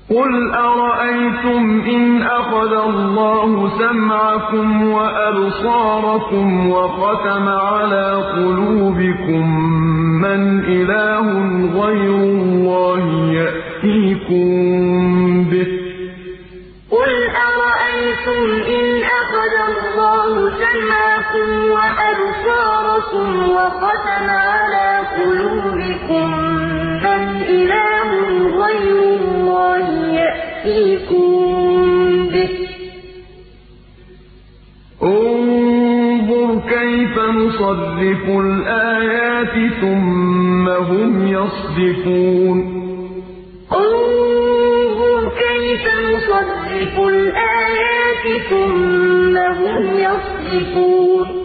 قُلْ أَرَأَيْتُمْ إِنْ أَخَذَ اللَّهُ سَمْعَكُمْ وَأَبْصَارَكُمْ وَخَتَمَ عَلَىٰ قُلُوبِكُم مَّنْ إِلَٰهٌ غَيْرُ اللَّهِ يَأْتِيكُم بِهِ ۗ قُلْ أَرَأَيْتُمْ إِنْ أَخَذَ اللَّهُ سَمْعَكُمْ وَأَبْصَارَكُمْ وَخَتَمَ عَلَىٰ قُلُوبِكُم مَّنْ إِلَٰهٌ غَيْرُ اللَّهِ يَأْتِيكُم بِهِ ۗ انظُرْ كَيْفَ نُصَرِّفُ الْآيَاتِ ثُمَّ هُمْ يَصْدِفُونَ انظُرْ كَيْفَ نُصَرِّفُ الْآيَاتِ ثُمَّ هُمْ يَصْدِفُونَ